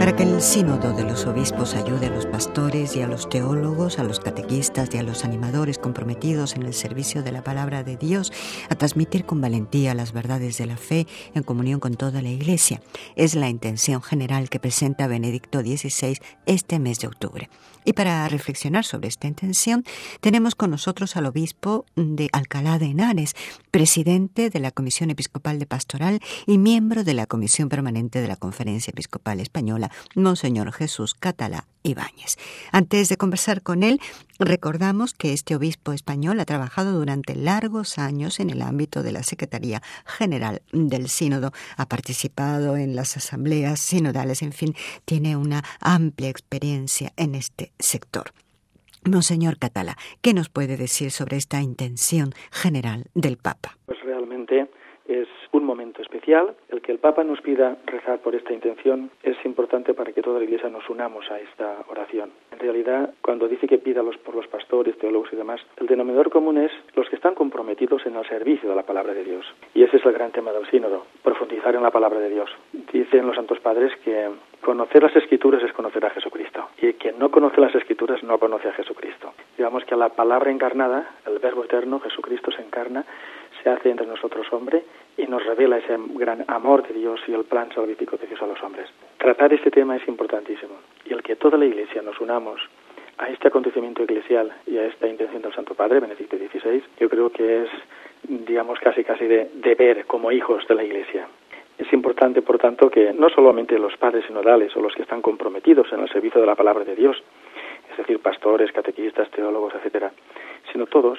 para que el sínodo de los obispos ayude a los pastores y a los teólogos, a los catequistas y a los animadores comprometidos en el servicio de la palabra de Dios, a transmitir con valentía las verdades de la fe en comunión con toda la Iglesia. Es la intención general que presenta Benedicto XVI este mes de octubre. Y para reflexionar sobre esta intención, tenemos con nosotros al obispo de Alcalá de Henares, presidente de la Comisión Episcopal de Pastoral y miembro de la Comisión Permanente de la Conferencia Episcopal Española, Monseñor Jesús Catalá Ibáñez. Antes de conversar con él, recordamos que este obispo español ha trabajado durante largos años en el ámbito de la Secretaría General del Sínodo, ha participado en las asambleas sinodales, en fin, tiene una amplia experiencia en este sector. Monseñor Catalá, ¿qué nos puede decir sobre esta intención general del Papa? Pues realmente es un momento especial. El que el Papa nos pida rezar por esta intención es importante para que toda la Iglesia nos unamos a esta oración. En realidad, cuando dice que pida por los pastores, teólogos y demás, el denominador común es los que están comprometidos en el servicio de la palabra de Dios. Y ese es el gran tema del sínodo, profundizar en la palabra de Dios. Dicen los santos padres que conocer las Escrituras es conocer a Jesucristo. Y quien no conoce las Escrituras no conoce a Jesucristo. Digamos que la palabra encarnada, el Verbo eterno, Jesucristo se encarna, se hace entre nosotros hombre y nos revela ese gran amor de Dios y el plan salvífico de Dios a los hombres. Tratar este tema es importantísimo. Y el que toda la Iglesia nos unamos a este acontecimiento eclesial y a esta intención del Santo Padre, Benedicto XVI, yo creo que es, digamos, casi de deber como hijos de la Iglesia. Es importante, por tanto, que no solamente los padres sinodales o los que están comprometidos en el servicio de la palabra de Dios, es decir, pastores, catequistas, teólogos, etcétera, sino todos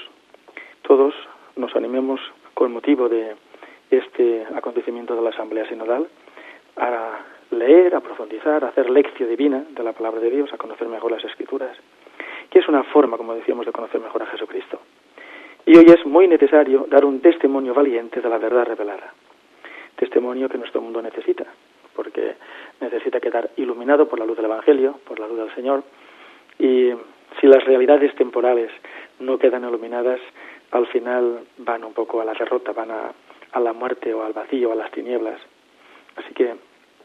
nos animemos con motivo de este acontecimiento de la Asamblea Sinodal a leer, a profundizar, a hacer lección divina de la palabra de Dios, a conocer mejor las Escrituras, que es una forma, como decíamos, de conocer mejor a Jesucristo. Y hoy es muy necesario dar un testimonio valiente de la verdad revelada, testimonio que nuestro mundo necesita, porque necesita quedar iluminado por la luz del Evangelio, por la luz del Señor, y si las realidades temporales no quedan iluminadas, al final van un poco a la derrota, van a la muerte o al vacío, a las tinieblas. Así que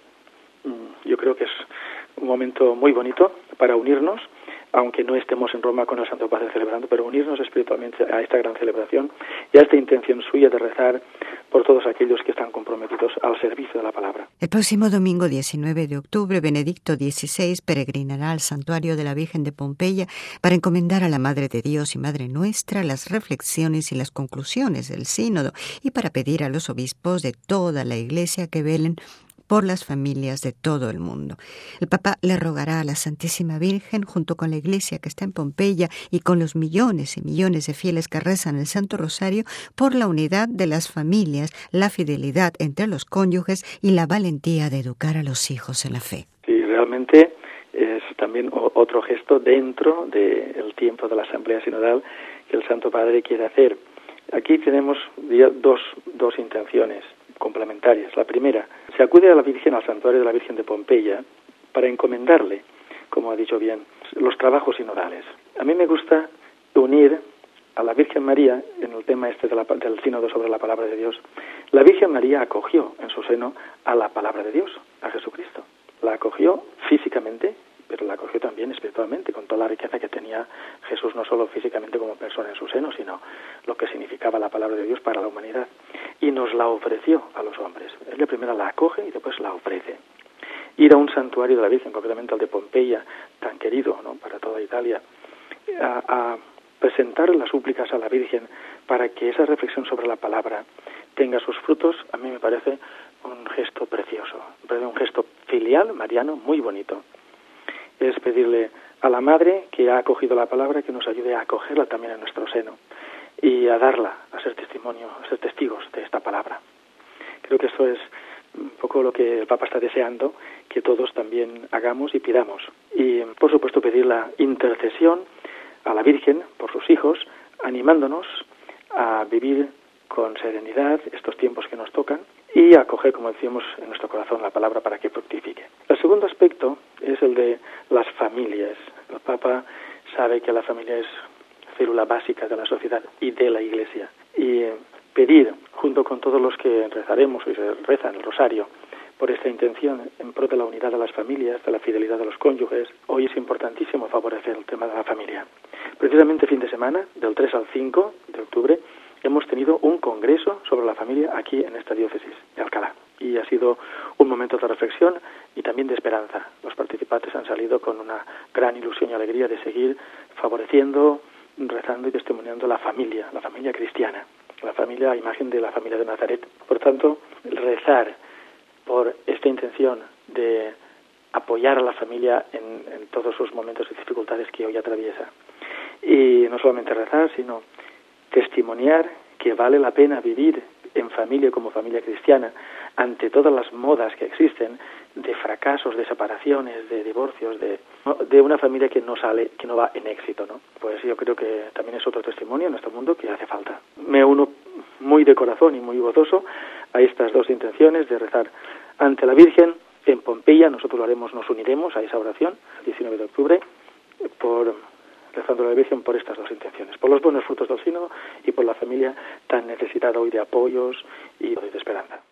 yo creo que es un momento muy bonito para unirnos, aunque no estemos en Roma con el Santo Padre celebrando, pero unirnos espiritualmente a esta gran celebración y a esta intención suya de rezar por todos aquellos que están comprometidos al servicio de la palabra. El próximo domingo 19 de octubre, Benedicto XVI peregrinará al Santuario de la Virgen de Pompeya para encomendar a la Madre de Dios y Madre Nuestra las reflexiones y las conclusiones del sínodo y para pedir a los obispos de toda la Iglesia que velen por las familias de todo el mundo. El Papa le rogará a la Santísima Virgen, junto con la Iglesia que está en Pompeya y con los millones y millones de fieles que rezan el Santo Rosario, por la unidad de las familias, la fidelidad entre los cónyuges y la valentía de educar a los hijos en la fe. Sí, realmente es también otro gesto dentro del tiempo de la Asamblea Sinodal que el Santo Padre quiere hacer. Aquí tenemos dos intenciones complementarias. La primera, se acude a la Virgen, al santuario de la Virgen de Pompeya, para encomendarle, como ha dicho bien, los trabajos sinodales. A mí me gusta unir a la Virgen María en el tema del sínodo sobre la palabra de Dios. La Virgen María acogió en su seno a la palabra de Dios, a Jesucristo. La acogió físicamente, pero la acogió también espiritualmente, con toda la riqueza que tenía Jesús, no solo físicamente como persona en su seno, sino lo que significaba la palabra de Dios para la humanidad. Y nos la ofreció a los hombres. Ella primero la acoge y después la ofrece. Ir a un santuario de la Virgen, concretamente al de Pompeya, tan querido, ¿no?, para toda Italia, a presentar las súplicas a la Virgen para que esa reflexión sobre la palabra tenga sus frutos, a mí me parece un gesto precioso, un gesto filial, mariano, muy bonito. Es pedirle a la Madre que ha acogido la palabra que nos ayude a acogerla también en nuestro seno y a darla, a ser testimonio, a ser testigos de esta palabra. Creo que esto es un poco lo que el Papa está deseando que todos también hagamos y pidamos. Y, por supuesto, pedir la intercesión a la Virgen por sus hijos, animándonos a vivir con serenidad estos tiempos que nos tocan y a acoger, como decíamos, en nuestro corazón la palabra para que fructifique. El segundo aspecto es el de las familias. El Papa sabe que la familia es célula básica de la sociedad y de la Iglesia. Y pedir, junto con todos los que rezaremos, hoy se reza en el rosario, por esta intención en pro de la unidad de las familias, de la fidelidad de los cónyuges. Hoy es importantísimo favorecer el tema de la familia. Precisamente fin de semana, del 3 al 5 de octubre, hemos tenido un congreso sobre la familia aquí en esta diócesis de Alcalá. Y ha sido un momento de reflexión y también de esperanza. Los participantes han salido con una gran ilusión y alegría de seguir favoreciendo, rezando y testimoniando la familia cristiana, la familia a imagen de la familia de Nazaret. Por tanto, rezar por esta intención de apoyar a la familia en todos sus momentos de dificultades que hoy atraviesa. Y no solamente rezar, sino testimoniar que vale la pena vivir en familia como familia cristiana ante todas las modas que existen de fracasos, de separaciones, de divorcios, de una familia que no va en éxito, ¿no? Pues yo creo que también es otro testimonio en nuestro mundo que hace falta. Me uno muy de corazón y muy gozoso a estas dos intenciones de rezar ante la Virgen en Pompeya. Nosotros lo haremos, nos uniremos a esa oración el 19 de octubre rezando a la Virgen por estas dos intenciones, por los buenos frutos del sínodo y por la familia tan necesitada hoy de apoyos y de esperanza.